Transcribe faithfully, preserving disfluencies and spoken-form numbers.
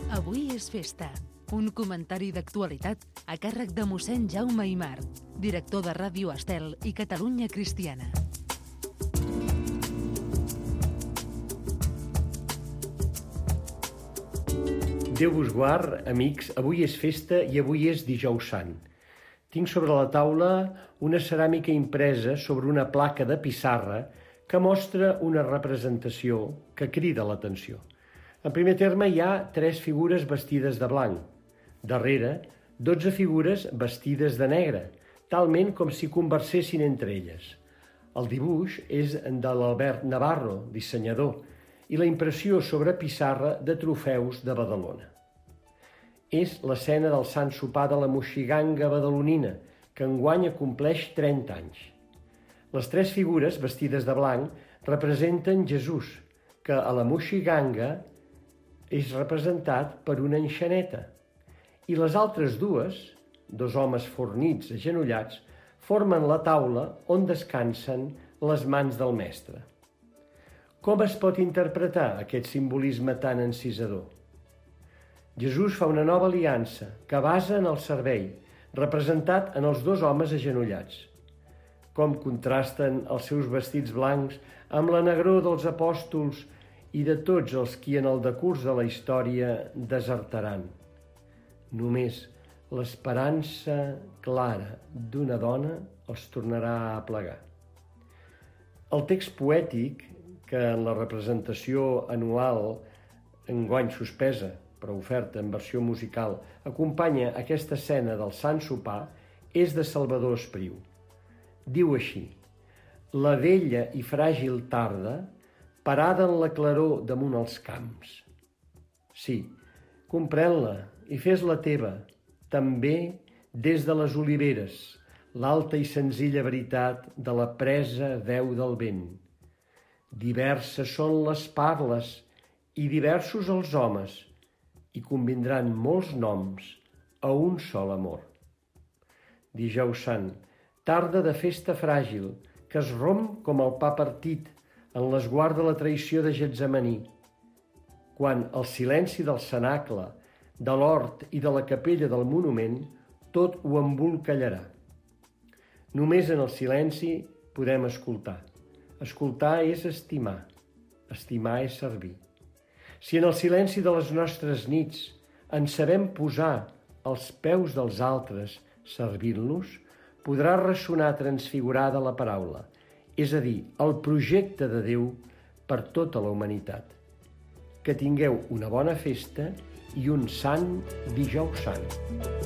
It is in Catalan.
Avui és festa. Un comentari d'actualitat a càrrec de mossèn Jaume Aimar, director de Ràdio Estel i Catalunya Cristiana. Déu vos guard, amics, avui és festa i avui és Dijous Sant. Tinc sobre la taula una ceràmica impresa sobre una placa de pissarra que mostra una representació que crida l'atenció. En primer terme hi ha tres figures vestides de blanc. Darrere, dotze figures vestides de negre, talment com si conversessin entre elles. El dibuix és de l'Albert Navarro, dissenyador, i la impressió sobre pissarra de Trofeus de Badalona. És l'escena del Sant Sopar de la Moixiganga badalonina, que enguany acompleix trenta anys. Les tres figures vestides de blanc representen Jesús, que a la Moixiganga és representat per una enxaneta, i les altres dues, dos homes fornits agenollats, formen la taula on descansen les mans del mestre. Com es pot interpretar aquest simbolisme tan encisador? Jesús fa una nova aliança que basa en el servei, representat en els dos homes agenollats. Com contrasten els seus vestits blancs amb la negror dels apòstols i de tots els qui en el decurs de la història desertaran. Només l'esperança clara d'una dona els tornarà a aplegar. El text poètic, que en la representació anual, enguany suspesa, però oferta en versió musical, acompanya aquesta escena del Sant Sopar, és de Salvador Espriu. Diu així: la vella i fràgil tarda, parada en la claror damunt els camps. Sí, comprèn-la i fes-la teva, també des de les oliveres, l'alta i senzilla veritat de la presa veu del vent. Diverses són les parles i diversos els homes, i convindran molts noms a un sol amor. Dijous Sant, tarda de festa fràgil, que es romp com el pa partit en l'esguard de la traïció de Getsemaní, quan el silenci del cenacle, de l'hort i de la capella del monument tot ho embolcallarà. Només en el silenci podem escoltar. Escoltar és estimar, estimar és servir. Si en el silenci de les nostres nits ens sabem posar als peus dels altres servint-los, podrà ressonar transfigurada la paraula, és a dir, el projecte de Déu per tota la humanitat. Que tingueu una bona festa i un sant Dijous Sant.